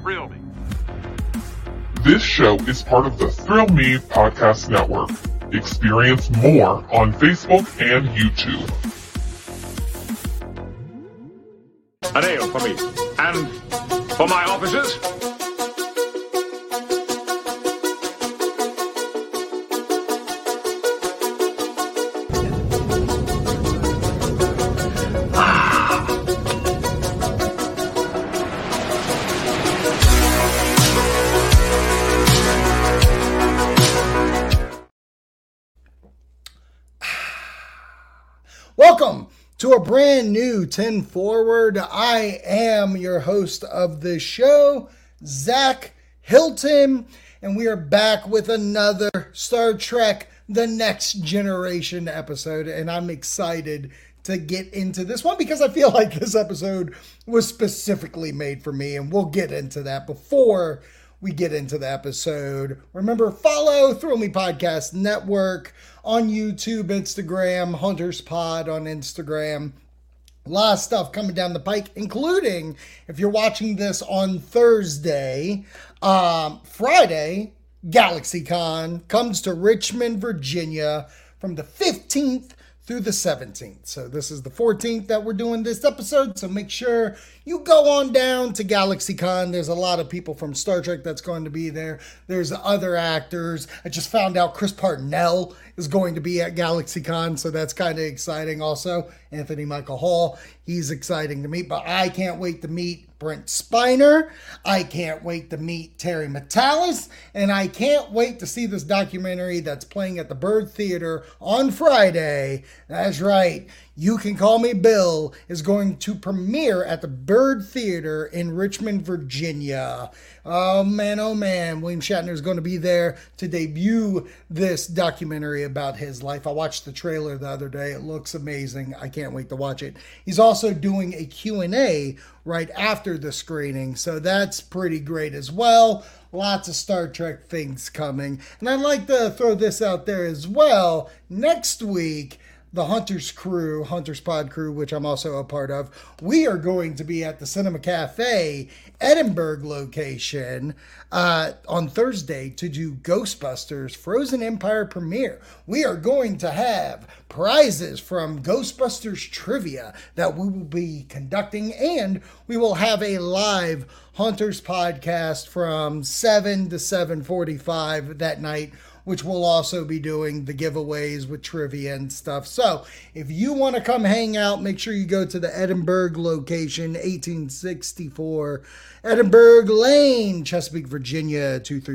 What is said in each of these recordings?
Thrill Me. This show is part of the Thrill Me Podcast Network. Experience more on Facebook and YouTube. An ale for me. And for my officers. Welcome to a brand new 10 Forward. I am your host of the show, Zach Hilton, and we are back with another Star Trek The Next Generation episode, and I'm excited to get into this one because I feel like this episode was specifically made for me, and we'll get into that. Before we get into the episode, remember, follow Thrill Me Podcast Network on YouTube, Instagram, Hunters Pod on Instagram. A lot of stuff coming down the pike, including, if you're watching this on Thursday, Friday, GalaxyCon comes to Richmond, Virginia from the 15th through the 17th. So this is the 14th that we're doing this episode, so make sure you go on down to GalaxyCon. There's a lot of people from Star Trek that's going to be there. There's other actors. I just found out Chris Parnell is going to be at GalaxyCon, so that's kind of exciting. Also, Anthony Michael Hall, he's exciting to meet, but I can't wait to meet Brent Spiner. I can't wait to meet Terry Matalas, and I can't wait to see this documentary that's playing at the Byrd Theater on Friday. That's right. You Can Call Me Bill is going to premiere at the Byrd Theater in Richmond, Virginia. Oh man, William Shatner is going to be there to debut this documentary about his life. I watched the trailer the other day. It looks amazing. I can't wait to watch it. He's also doing a Q&A right after the screening, so that's pretty great as well. Lots of Star Trek things coming. And I'd like to throw this out there as well. Next week, the Hunters Pod crew, which I'm also a part of, we are going to be at the Cinema Cafe Edinburgh location on Thursday to do Ghostbusters Frozen Empire premiere. We are going to have prizes from Ghostbusters trivia that we will be conducting, and we will have a live Hunters podcast from 7 to 7:45 that night, which will also be doing the giveaways with trivia and stuff. So if you want to come hang out, make sure you go to the Edinburgh location, 1864 Edinburgh Lane, Chesapeake, Virginia,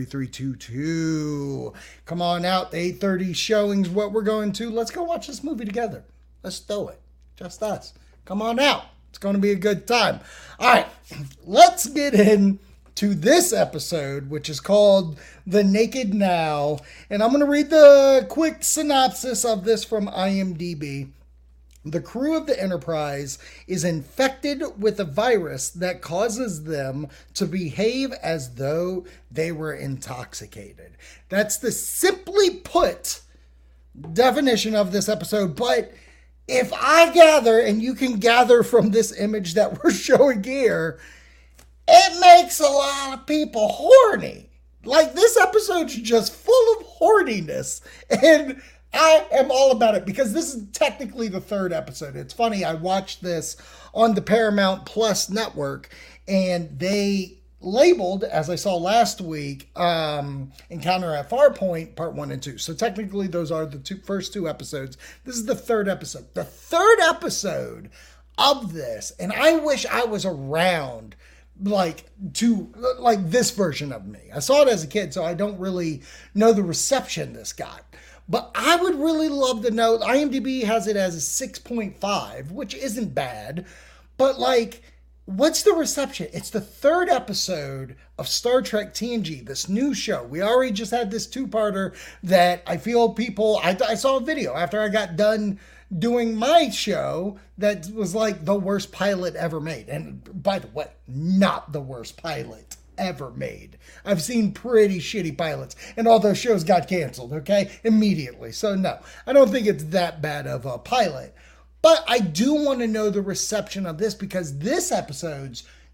23322. Come on out. The 8:30 showing's what we're going to. Let's go watch this movie together. Let's do it. Just us. Come on out. It's going to be a good time. All right, let's get in to this episode, which is called The Naked Now. And I'm going to read the quick synopsis of this from IMDb. The crew of the Enterprise is infected with a virus that causes them to behave as though they were intoxicated. That's the simply put definition of this episode. But if I gather, and you can gather from this image that we're showing here, it makes a lot of people horny. Like, this episode's just full of horniness. And I am all about it because this is technically the third episode. It's funny, I watched this on the Paramount Plus network, and they labeled, as I saw last week, Encounter at Farpoint Part 1 and 2. So technically those are the first two episodes. This is the third episode. The third episode of this, and I wish I was around like this version of me. I saw it as a kid, so I don't really know the reception this got. But I would really love to know. IMDb has it as a 6.5, which isn't bad. But like, what's the reception? It's the third episode of Star Trek TNG, this new show. We already just had this two-parter that I feel people... I saw a video after I got done doing my show that was like the worst pilot ever made. And by the way, not the worst pilot ever made. I've seen pretty shitty pilots, and all those shows got canceled, okay? Immediately. So no, I don't think it's that bad of a pilot. But I do want to know the reception of this, because this episode's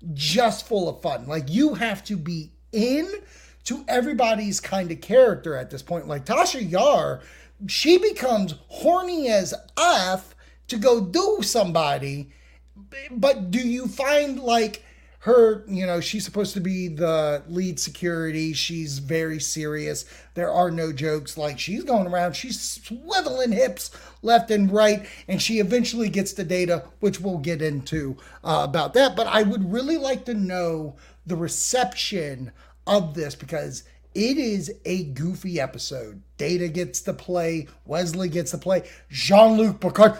just full of fun. Like, you have to be in to everybody's kind of character at this point. Like, Tasha Yar, she becomes horny as F to go do somebody. But do you find, like, her, she's supposed to be the lead security. She's very serious. There are no jokes. Like, she's going around, she's swiveling hips left and right, and she eventually gets the data, which we'll get into about that. But I would really like to know the reception of this, because it is a goofy episode. Data gets to play. Wesley gets to play. Jean-Luc Picard.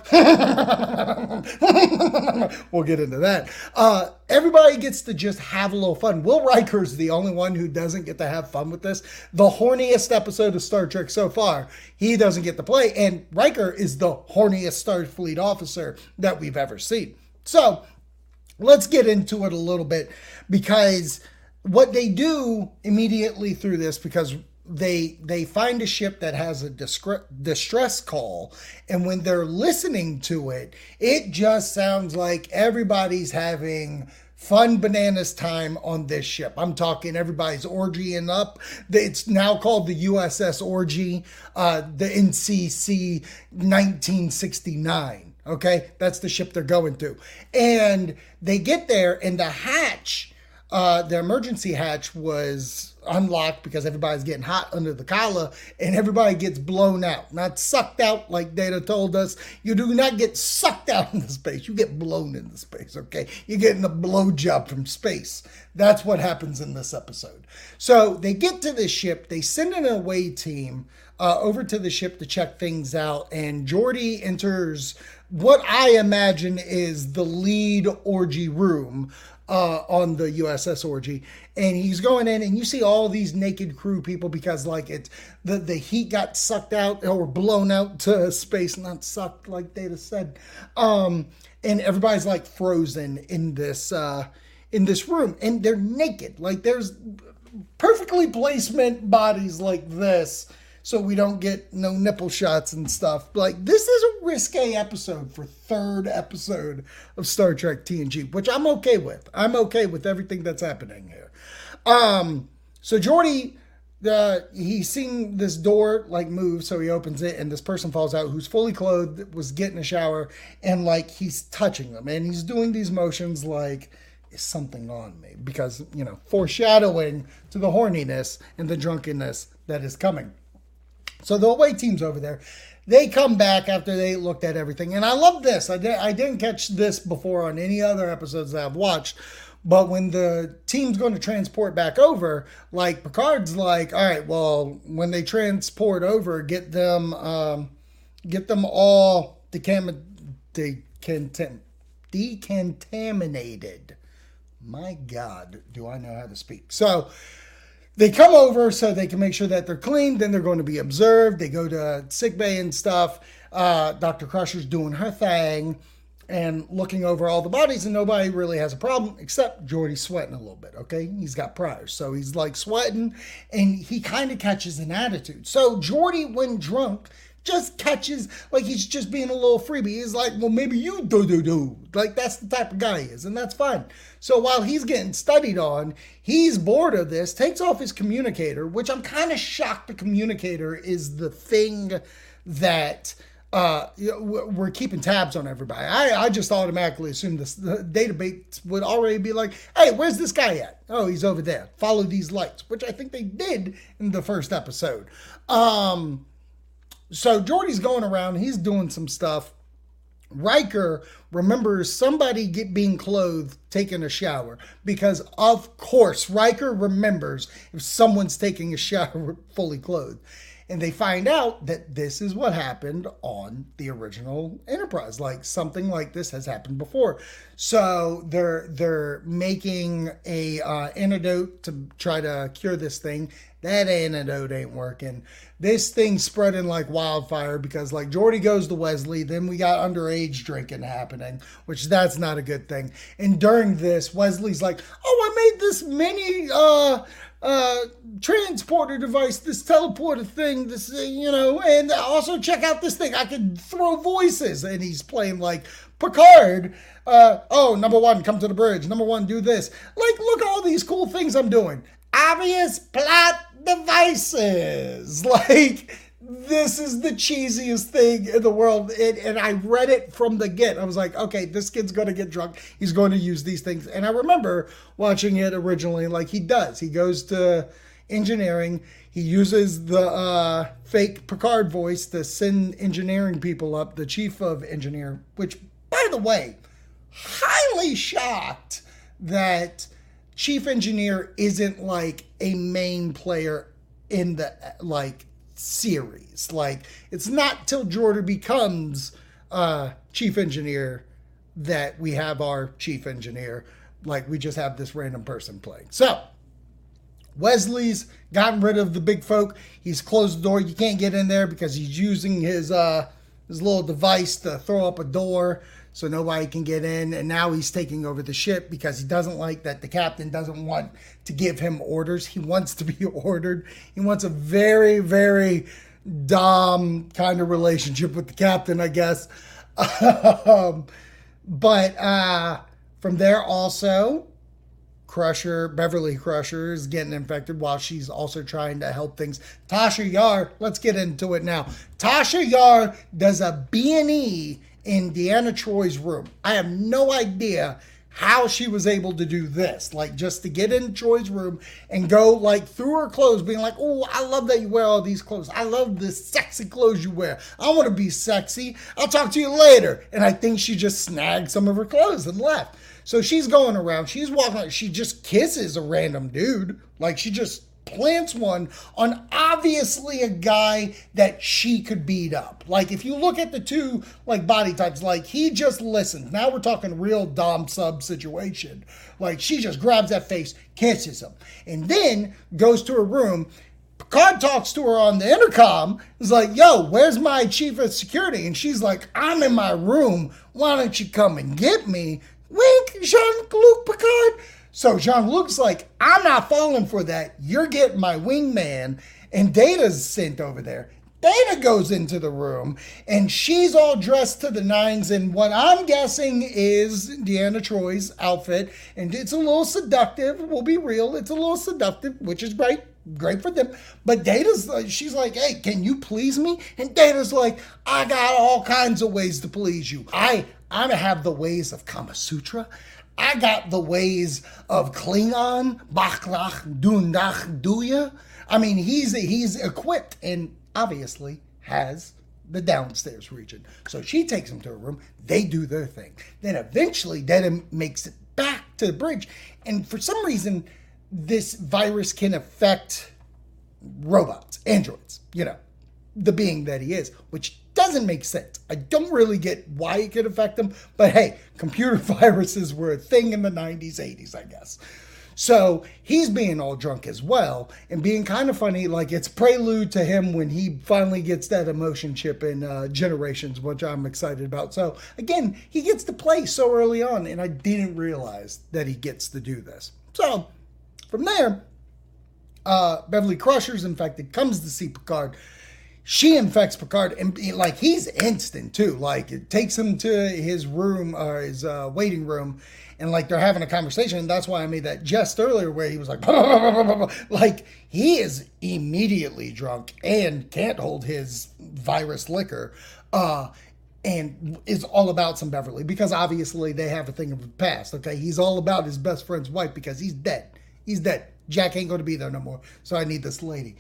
We'll get into that. Everybody gets to just have a little fun. Will Riker's the only one who doesn't get to have fun with this. The horniest episode of Star Trek so far, he doesn't get to play. And Riker is the horniest Starfleet officer that we've ever seen. So let's get into it a little bit, because what they do immediately through this, because they find a ship that has a distress call, and when they're listening to it, it just sounds like everybody's having fun bananas time on this ship. I'm talking everybody's orgying up. It's now called the USS Orgy, the NCC 1969. Okay, that's the ship they're going to. And they get there, and the hatch, the emergency hatch, was unlocked because everybody's getting hot under the collar, and everybody gets blown out. Not sucked out like Data told us. You do not get sucked out into space. You get blown into space, okay? You're getting a blowjob from space. That's what happens in this episode. So they get to the ship. They send an away team over to the ship to check things out, and Geordi enters what I imagine is the lead orgy room on the USS Orgy, and he's going in, and you see all these naked crew people, because like it's the heat got sucked out or blown out to space, not sucked like Data said, and everybody's like frozen in this room, and they're naked. Like, there's perfectly placement bodies like this, so we don't get no nipple shots and stuff. Like, this is a risque episode for third episode of Star Trek TNG, which I'm okay with. I'm okay with everything that's happening here. So Geordi, he's seen this door like move, so he opens it, and this person falls out who's fully clothed, was getting a shower, and like he's touching them, and he's doing these motions like, is something on me? Because, foreshadowing to the horniness and the drunkenness that is coming. So the away team's over there. They come back after they looked at everything. And I love this. I didn't catch this before on any other episodes that I've watched. But when the team's going to transport back over, like, Picard's like, all right, well, when they transport over, get them all decontaminated. My God, do I know how to speak. So they come over so they can make sure that they're clean. Then they're going to be observed. They go to sickbay and stuff. Dr. Crusher's doing her thing and looking over all the bodies, and nobody really has a problem except Geordi sweating a little bit, okay? He's got priors, so he's like sweating, and he kind of catches an attitude. So Geordi, when drunk, just catches, like, he's just being a little freebie. He's like, well, maybe you do. Like, that's the type of guy he is, and that's fine. So while he's getting studied on, he's bored of this, takes off his communicator, which I'm kind of shocked the communicator is the thing that we're keeping tabs on everybody. I just automatically assumed the database would already be like, hey, where's this guy at? Oh, he's over there. Follow these lights, which I think they did in the first episode. So Geordi's going around, he's doing some stuff. Riker remembers somebody being clothed, taking a shower, because of course Riker remembers if someone's taking a shower fully clothed. And they find out that this is what happened on the original Enterprise. Like, something like this has happened before. So they're making a antidote to try to cure this thing. That antidote ain't working. This thing's spreading like wildfire because, like, Geordi goes to Wesley. Then we got underage drinking happening, which that's not a good thing. And during this, Wesley's like, oh, I made this mini transporter device, this teleporter thing, this, and also check out this thing. I can throw voices. And he's playing like Picard. Number one, come to the bridge. Number one, do this. Like, look at all these cool things I'm doing. Obvious plot devices. Like, this is the cheesiest thing in the world. And I read it from the get. I was like, okay, this kid's going to get drunk. He's going to use these things. And I remember watching it originally like he does. He goes to engineering. He uses the fake Picard voice to send engineering people up, the chief of engineer, which, by the way, highly shocked that chief engineer isn't like a main player in the, like, series. Like, it's not till Jordan becomes chief engineer that we have our chief engineer. Like, we just have this random person playing. So Wesley's gotten rid of the big folk. He's closed the door. You can't get in there because he's using his little device to throw up a door so nobody can get in. And now he's taking over the ship because he doesn't like that the captain doesn't want to give him orders. He wants to be ordered. He wants a very, very Dom kind of relationship with the captain, I guess. But from there also, Beverly Crusher is getting infected while she's also trying to help things. Tasha Yar, let's get into it now. Tasha Yar does a B&E in Deanna Troy's room. I have no idea how she was able to do this. Like, just to get in Troy's room and go, like, through her clothes, being like, oh, I love that you wear all these clothes. I love the sexy clothes you wear. I want to be sexy. I'll talk to you later. And I think she just snagged some of her clothes and left. So she's going around. She's walking. She just kisses a random dude. Like, she just plants one on obviously a guy that she could beat up. Like, if you look at the two, like, body types, like, he just listens. Now we're talking real Dom sub situation. Like, she just grabs that face, kisses him, and then goes to her room. Picard talks to her on the intercom. He's like, yo, where's my chief of security? And she's like, I'm in my room. Why don't you come and get me? Wink, Jean-Luc Picard. So Jean-Luc's like, I'm not falling for that. You're getting my wingman. And Data's sent over there. Data goes into the room, and she's all dressed to the nines in what I'm guessing is Deanna Troy's outfit. And it's a little seductive. We'll be real. It's a little seductive, which is great. Great for them. But Data's like, she's like, hey, can you please me? And Data's like, I got all kinds of ways to please you. I have the ways of Kama Sutra. I got the ways of Klingon, Bachlach, Dundach, Duya. I mean, he's equipped and obviously has the downstairs region. So she takes him to her room. They do their thing. Then eventually, Data makes it back to the bridge. And for some reason, this virus can affect robots, androids, the being that he is, which doesn't make sense. I don't really get why it could affect them, but hey, computer viruses were a thing in the 90s, 80s, I guess. So he's being all drunk as well and being kind of funny. Like, it's prelude to him when he finally gets that emotion chip in Generations, which I'm excited about. So again, he gets to play so early on, and I didn't realize that he gets to do this. So from there, Beverly Crusher's infected, comes to see Picard. She infects Picard, and like, he's instant too. Like, it takes him to his room or his waiting room, and like, they're having a conversation. And that's why I made that jest earlier where he was like, like, he is immediately drunk and can't hold his virus liquor, and is all about some Beverly because obviously they have a thing of the past. Okay, he's all about his best friend's wife because he's dead. He's dead. Jack ain't going to be there no more. So I need this lady.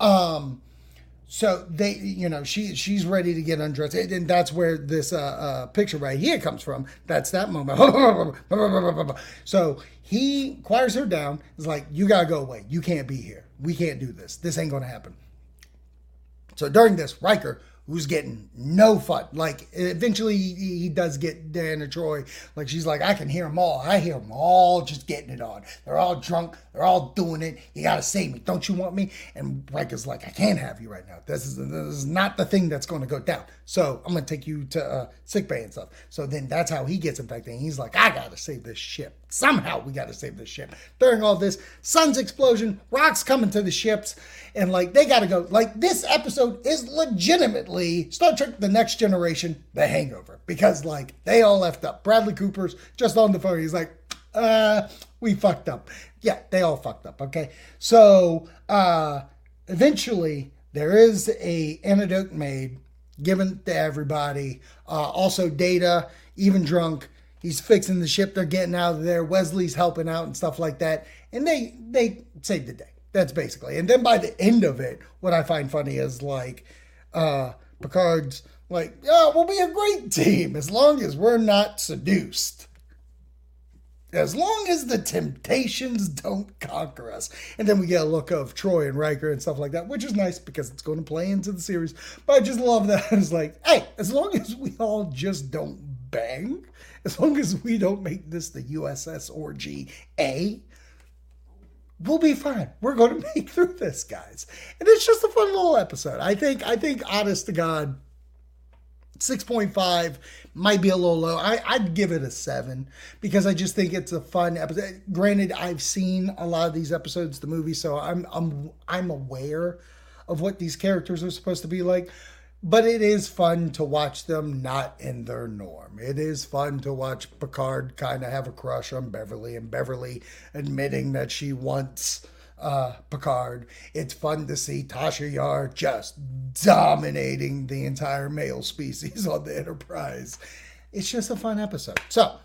So they, she's ready to get undressed. And that's where this picture right here comes from. That's that moment. So he quiets her down. He's like, you got to go away. You can't be here. We can't do this. This ain't going to happen. So during this, Riker, who's getting no fun. Like, eventually he does get Deanna Troy. Like, she's like, I can hear them all. I hear them all just getting it on. They're all drunk. They're all doing it. You got to save me. Don't you want me? And Riker's like, I can't have you right now. This is not the thing that's going to go down. So I'm going to take you to sick bay and stuff. So then that's how he gets infected. And he's like, I got to save this ship. somehow we got to save this ship. During all this, sun's explosion, rocks coming to the ships, and like they got to go. Like this episode is legitimately Star Trek: The Next Generation, The Hangover, because like they all left up. Bradley Cooper's just on the phone. He's like, we fucked up. Yeah, they all fucked up. Okay, so eventually there is a antidote made, given to everybody. Also, Data, even drunk, he's fixing the ship. They're getting out of there. Wesley's helping out and stuff like that. And they saved the day. That's basically. And then by the end of it, what I find funny is like Picard's like, yeah, we'll be a great team as long as we're not seduced. As long as the temptations don't conquer us. And then we get a look of Troy and Riker and stuff like that, which is nice because it's going to play into the series. But I just love that. It's like, hey, as long as we all just don't bang, as long as we don't make this the USS Orgy A, we'll be fine. We're going to make through this, guys. And it's just a fun little episode. I think honest to God, 6.5 might be a little low. I'd give it a 7 because I just think it's a fun episode. Granted, I've seen a lot of these episodes, the movie, so I'm aware of what these characters are supposed to be like. But it is fun to watch them not in their norm. It is fun to watch Picard kind of have a crush on Beverly, and Beverly admitting that she wants Picard. It's fun to see Tasha Yar just dominating the entire male species on the Enterprise. It's just a fun episode. So,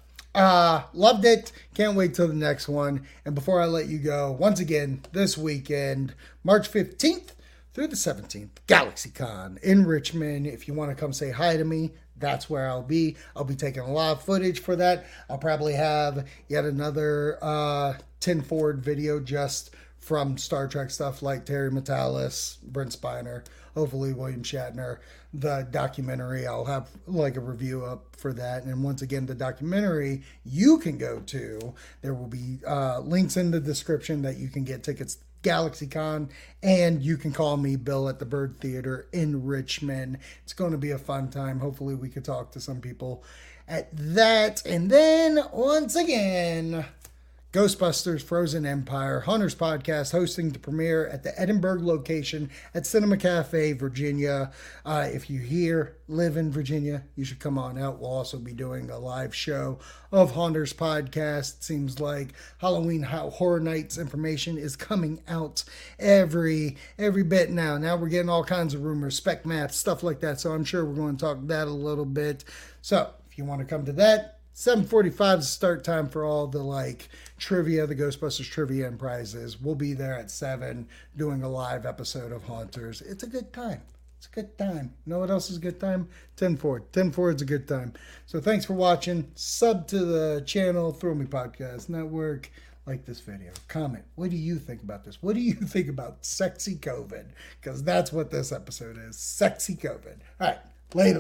loved it. Can't wait till the next one. And before I let you go, once again, this weekend, March 15th through the 17th, GalaxyCon in Richmond. If you want to come say hi to me, that's where I'll be. I'll be taking a lot of footage for that. I'll probably have yet another 10 forward video just from Star Trek stuff like Terry Matalas, Brent Spiner, hopefully William Shatner. The documentary, I'll have like a review up for that. And once again, the documentary you can go to. There will be links in the description that you can get tickets GalaxyCon, and you can call me Bill at the Bird Theater in Richmond. It's going to be a fun time. Hopefully we could talk to some people at that. And then once again, Ghostbusters Frozen Empire, Hunters Podcast, hosting the premiere at the Edinburgh location at Cinema Cafe, Virginia. If you live in Virginia, you should come on out. We'll also be doing a live show of Hunters Podcast. Seems like Halloween Horror Nights information is coming out every bit now. Now we're getting all kinds of rumors, spec maps, stuff like that. So I'm sure we're going to talk that a little bit. So if you want to come to that, 7:45 is start time for all the trivia, the Ghostbusters trivia and prizes. We'll be there at 7 doing a live episode of Haunters. It's a good time. It's a good time. You know what else is a good time? 10 forward. 10 forward is a good time. So thanks for watching. Sub to the channel, Thrill Me Podcast Network. Like this video. Comment. What do you think about this? What do you think about sexy COVID? Because that's what this episode is. Sexy COVID. All right. Later.